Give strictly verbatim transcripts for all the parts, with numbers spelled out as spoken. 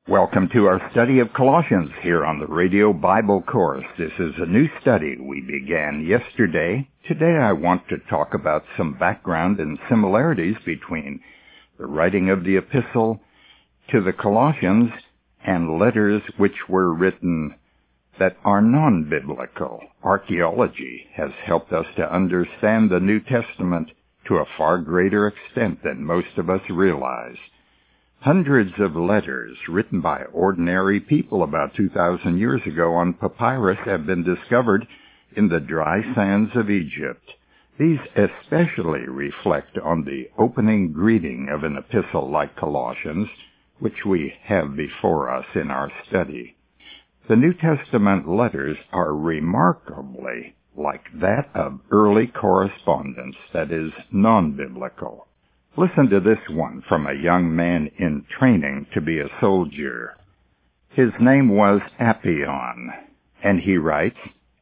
Welcome to our study of Colossians here on the Radio Bible Course. This is a new study we began yesterday. Today I want to talk about some background and similarities between the writing of the epistle to the Colossians and letters which were written that are non-biblical. Archaeology has helped us to understand the New Testament to a far greater extent than most of us realize. Hundreds of letters written by ordinary people about two thousand years ago on papyrus have been discovered in the dry sands of Egypt. These especially reflect on the opening greeting of an epistle like Colossians, which we have before us in our study. The New Testament letters are remarkably like that of early correspondence that is non-biblical. Listen to this one from a young man in training to be a soldier. His name was Appion, and he writes,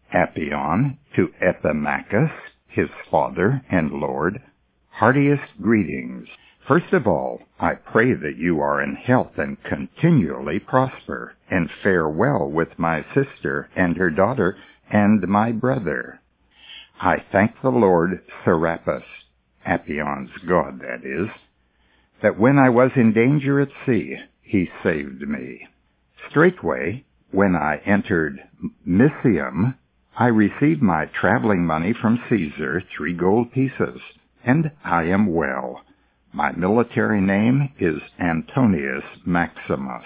Appion to Epimachus, his father and Lord, heartiest greetings. First of all, I pray that you are in health and continually prosper, and fare well with my sister and her daughter and my brother. I thank the Lord Serapis, Appion's God, that is, that when I was in danger at sea, he saved me. Straightway, when I entered Mysium, I received my traveling money from Caesar, three gold pieces, and I am well. My military name is Antonius Maximus.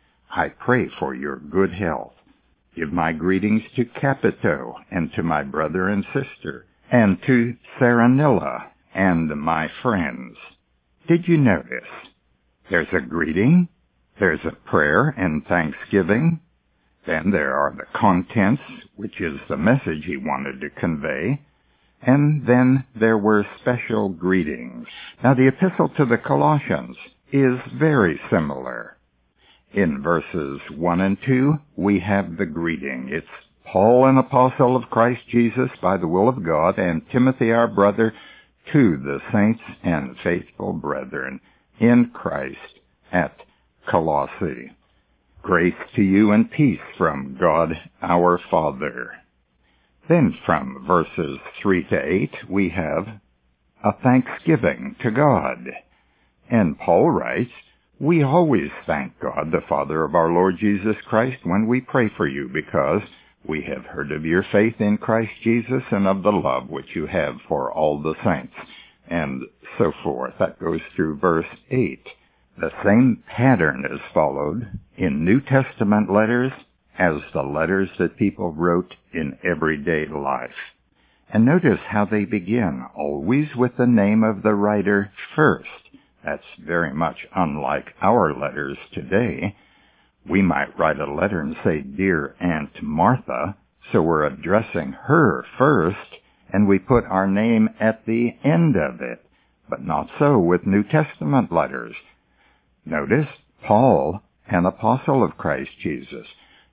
I pray for your good health. Give my greetings to Capito and to my brother and sister, and to Saranilla and my friends. Did you notice? There's a greeting, there's a prayer and thanksgiving, then there are the contents, which is the message he wanted to convey, and then there were special greetings. Now the epistle to the Colossians is very similar. In verses one and two, we have the greeting. It's Paul, an apostle of Christ Jesus by the will of God, and Timothy, our brother, to the saints and faithful brethren in Christ at Colossae. Grace to you and peace from God our Father. Then from verses three to eight, we have a thanksgiving to God. And Paul writes, we always thank God, the Father of our Lord Jesus Christ, when we pray for you, because we have heard of your faith in Christ Jesus and of the love which you have for all the saints, and so forth. That goes through verse eight. The same pattern is followed in New Testament letters as the letters that people wrote in everyday life. And notice how they begin, always with the name of the writer first. That's very much unlike our letters today. We might write a letter and say, Dear Aunt Martha, so we're addressing her first, and we put our name at the end of it. But not so with New Testament letters. Notice, Paul, an apostle of Christ Jesus,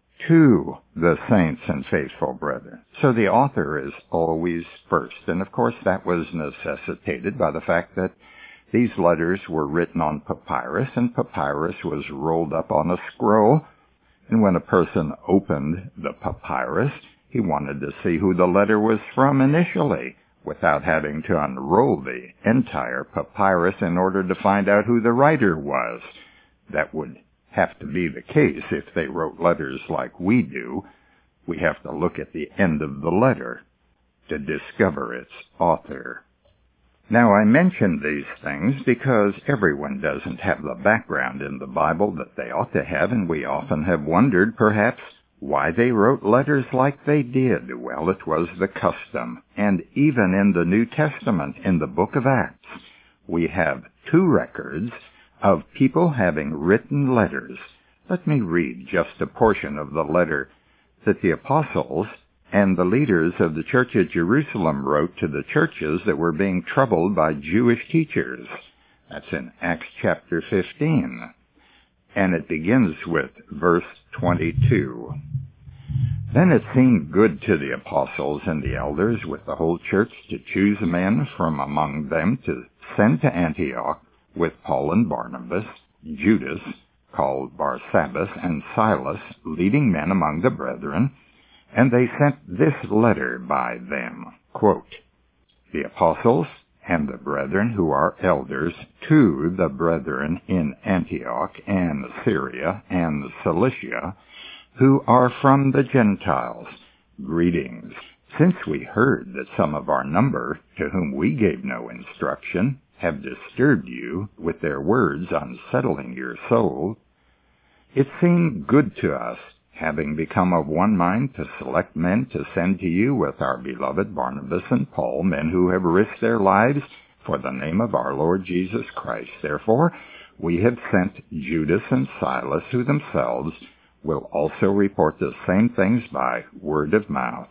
to the saints and faithful brethren. So the author is always first. And of course that was necessitated by the fact that these letters were written on papyrus, and papyrus was rolled up on a scroll. And when a person opened the papyrus, he wanted to see who the letter was from initially, without having to unroll the entire papyrus in order to find out who the writer was. That would have to be the case if they wrote letters like we do. We have to look at the end of the letter to discover its author. Now, I mention these things because everyone doesn't have the background in the Bible that they ought to have, and we often have wondered, perhaps, why they wrote letters like they did. Well, it was the custom. And even in the New Testament, in the book of Acts, we have two records of people having written letters. Let me read just a portion of the letter that the apostles and the leaders of the church at Jerusalem wrote to the churches that were being troubled by Jewish teachers. That's in Acts chapter fifteen. And it begins with verse twenty-two. Then it seemed good to the apostles and the elders with the whole church to choose men from among them to send to Antioch with Paul and Barnabas, Judas, called Barsabbas and Silas, leading men among the brethren, and they sent this letter by them, quote, "The apostles and the brethren who are elders to the brethren in Antioch and Syria and Cilicia, who are from the Gentiles, greetings. Since we heard that some of our number, to whom we gave no instruction, have disturbed you with their words, unsettling your soul, it seemed good to us, having become of one mind, to select men to send to you with our beloved Barnabas and Paul, men who have risked their lives for the name of our Lord Jesus Christ. Therefore, we have sent Judas and Silas, who themselves will also report the same things by word of mouth.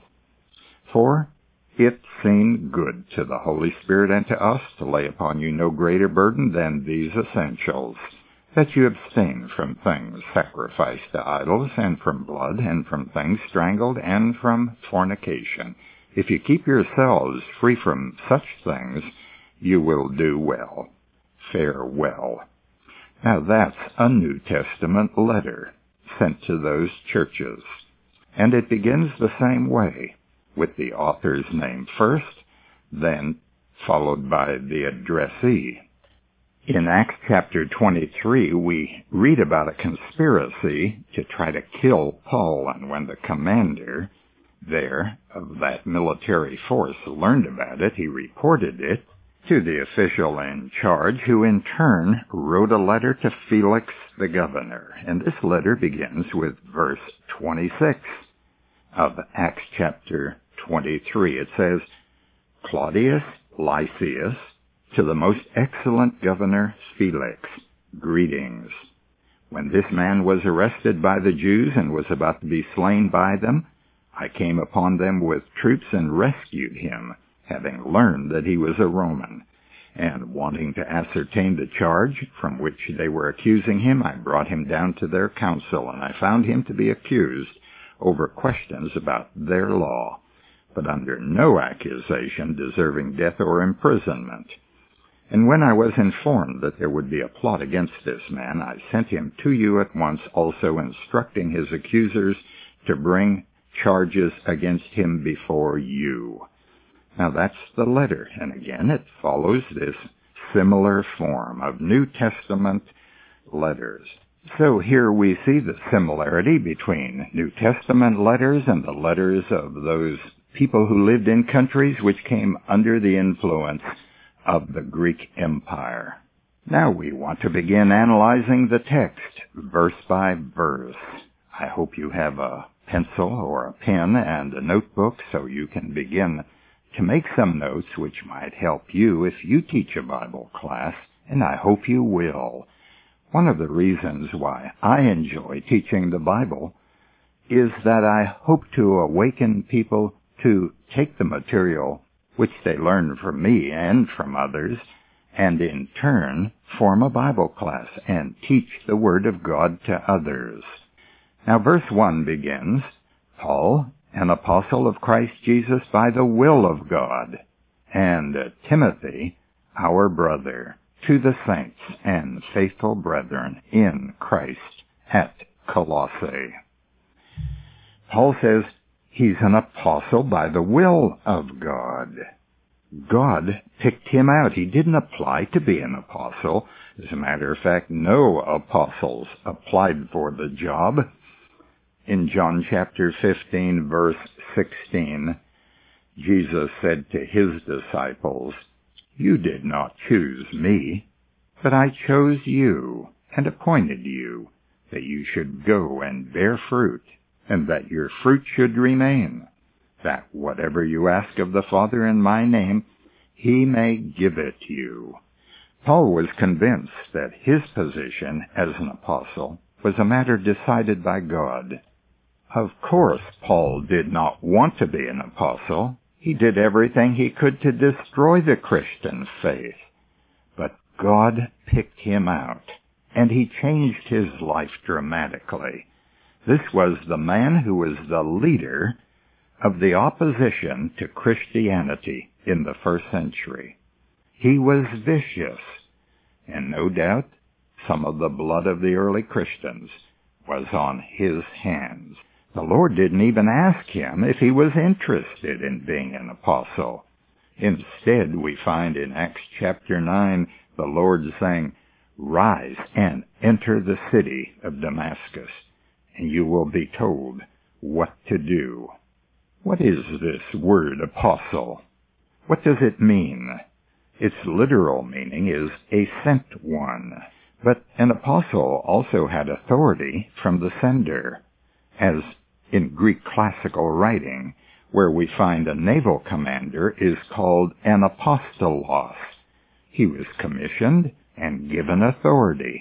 For it seemed good to the Holy Spirit and to us to lay upon you no greater burden than these essentials, that you abstain from things sacrificed to idols, and from blood, and from things strangled, and from fornication. If you keep yourselves free from such things, you will do well. Farewell." Now that's a New Testament letter sent to those churches, and it begins the same way, with the author's name first, then followed by the addressee. In Acts chapter twenty-three, we read about a conspiracy to try to kill Paul, and when the commander there of that military force learned about it, he reported it to the official in charge, who in turn wrote a letter to Felix the governor. And this letter begins with verse twenty-six of Acts chapter twenty-three. It says, "Claudius Lysias, to the most excellent governor Felix, greetings. When this man was arrested by the Jews and was about to be slain by them, I came upon them with troops and rescued him, having learned that he was a Roman. And wanting to ascertain the charge from which they were accusing him, I brought him down to their council, and I found him to be accused over questions about their law, but under no accusation deserving death or imprisonment. And when I was informed that there would be a plot against this man, I sent him to you at once, also instructing his accusers to bring charges against him before you." Now that's the letter, and again it follows this similar form of New Testament letters. So here we see the similarity between New Testament letters and the letters of those people who lived in countries which came under the influence of the Greek Empire. Now we want to begin analyzing the text, verse by verse. I hope you have a pencil or a pen and a notebook so you can begin to make some notes which might help you if you teach a Bible class, and I hope you will. One of the reasons why I enjoy teaching the Bible is that I hope to awaken people to take the material which they learn from me and from others, and in turn form a Bible class and teach the Word of God to others. Now verse one begins, "Paul, an apostle of Christ Jesus by the will of God, and Timothy, our brother, to the saints and faithful brethren in Christ at Colossae." Paul says he's an apostle by the will of God. God picked him out. He didn't apply to be an apostle. As a matter of fact, no apostles applied for the job. In John chapter fifteen, verse sixteen, Jesus said to his disciples, "You did not choose me, but I chose you and appointed you, that you should go and bear fruit, and that your fruit should remain, that whatever you ask of the Father in my name, he may give it you." Paul was convinced that his position as an apostle was a matter decided by God. Of course, Paul did not want to be an apostle. He did everything he could to destroy the Christian faith. But God picked him out, and he changed his life dramatically. This was the man who was the leader of the opposition to Christianity in the first century. He was vicious, and no doubt some of the blood of the early Christians was on his hands. The Lord didn't even ask him if he was interested in being an apostle. Instead, we find in Acts chapter nine, the Lord saying, "Rise and enter the city of Damascus, and you will be told what to do." What is this word apostle? What does it mean? Its literal meaning is a sent one, but an apostle also had authority from the sender, as in Greek classical writing, where we find a naval commander is called an apostolos. He was commissioned and given authority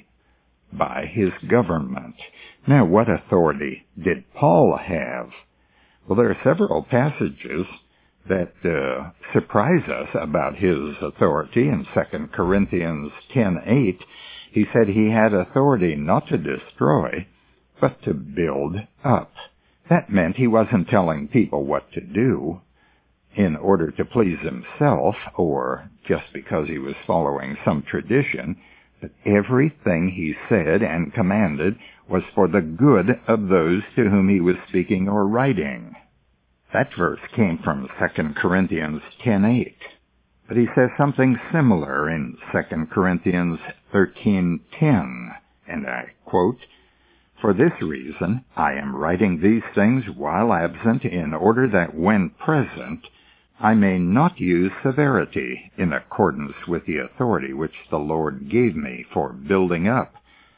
by his government. Now, what authority did Paul have? Well, there are several passages that uh, surprise us about his authority. In Second Corinthians ten eight, he said he had authority not to destroy, but to build up. That meant he wasn't telling people what to do in order to please himself or just because he was following some tradition, but everything he said and commanded was for the good of those to whom he was speaking or writing. That verse came from Second Corinthians ten eight, but he says something similar in Second Corinthians thirteen ten, and I quote, "For this reason I am writing these things while absent, in order that when present I may not use severity in accordance with the authority which the Lord gave me for building up,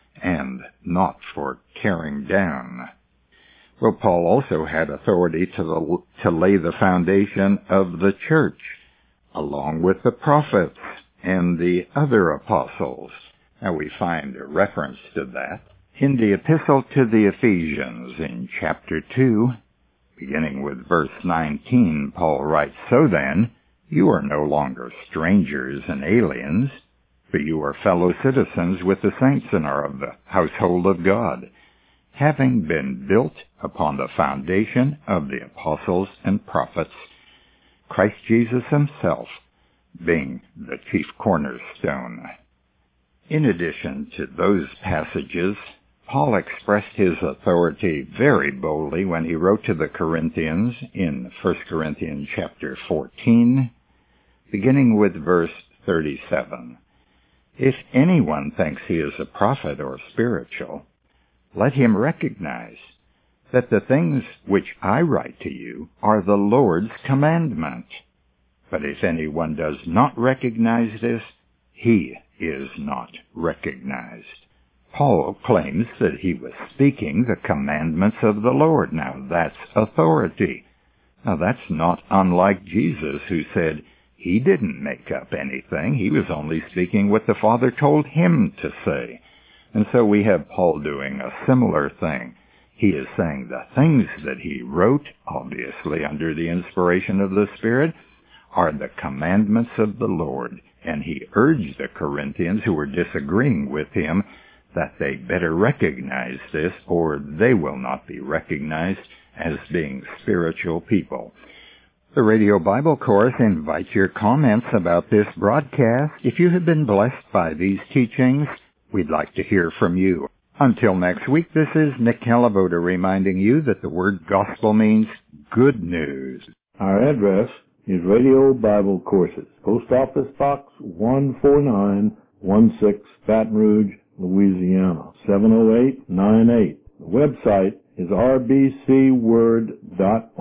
and not for tearing down." Well, Paul also had authority to, the, to lay the foundation of the church, along with the prophets and the other apostles. Now we find a reference to that in the Epistle to the Ephesians in chapter two, beginning with verse nineteen, Paul writes, "So then, you are no longer strangers and aliens, but you are fellow citizens with the saints and are of the household of God, having been built upon the foundation of the apostles and prophets, Christ Jesus himself being the chief cornerstone." In addition to those passages, Paul expressed his authority very boldly when he wrote to the Corinthians in First Corinthians chapter fourteen, beginning with verse thirty-seven. "If anyone thinks he is a prophet or spiritual, let him recognize that the things which I write to you are the Lord's commandment. But if anyone does not recognize this, he is not recognized." Paul claims that he was speaking the commandments of the Lord. Now, that's authority. Now, that's not unlike Jesus, who said he didn't make up anything. He was only speaking what the Father told him to say. And so we have Paul doing a similar thing. He is saying the things that he wrote, obviously under the inspiration of the Spirit, are the commandments of the Lord. And he urged the Corinthians who were disagreeing with him that they better recognize this, or they will not be recognized as being spiritual people. The Radio Bible Course invites your comments about this broadcast. If you have been blessed by these teachings, we'd like to hear from you. Until next week, this is Nick Calaboda reminding you that the word gospel means good news. Our address is Radio Bible Courses, Post Office Box one four nine one six, Baton Rouge, Louisiana, seven oh eight nine eight. The website is r b c word dot